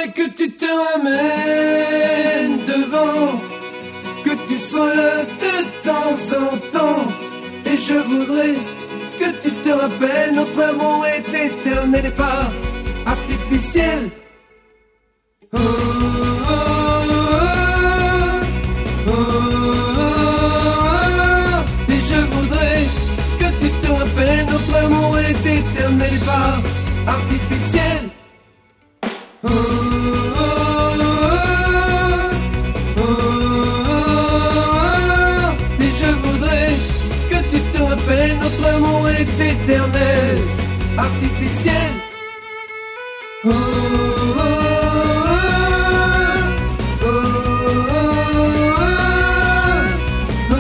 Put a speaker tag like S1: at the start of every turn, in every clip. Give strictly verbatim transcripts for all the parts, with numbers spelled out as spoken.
S1: voudrais que tu te ramènes devant, que tu sois là de temps en temps. Et je voudrais que tu te rappelles, notre amour est éternel et pas artificiel. Oh, oh, oh, oh, oh. Et je voudrais que tu te rappelles, notre amour est éternel et pas artificiel. Oh, oh, oh, oh, oh. Et je voudrais que tu te rappelles, notre amour est éternel, artificiel. Oh, oh, oh, oh, oh, oh,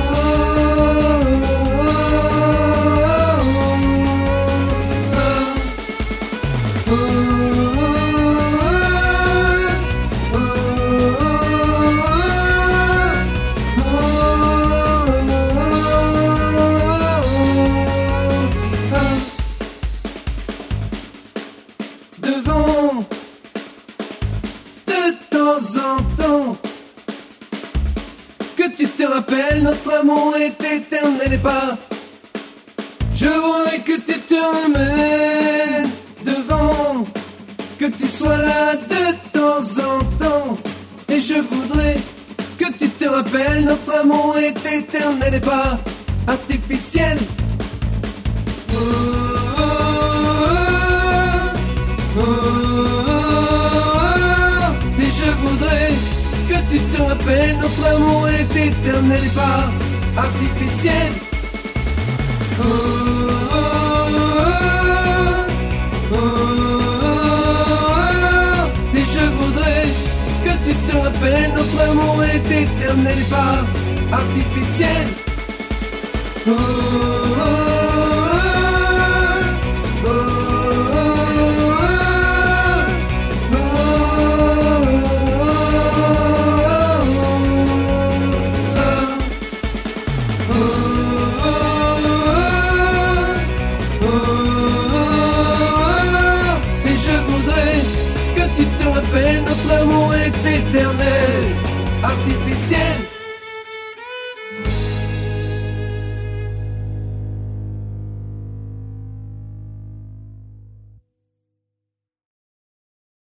S1: oh, devant, de temps en temps, que tu te rappelles, notre amour est éternel et pas. Je voudrais que tu te ramènes devant, que tu sois là de temps en temps. Et je voudrais que tu te rappelles, notre amour est éternel et pas artificiel. Oh, oh, oh, oh, oh. Et je voudrais que tu te rappelles, notre amour est éternel et pas artificiel. Oh, oh, oh, oh, oh. Et je voudrais que tu te rappelles, notre amour est éternel et pas artificiel. Oh, oh, oh, oh, et je voudrais que tu te rappelles, notre amour est éternel, artificiel.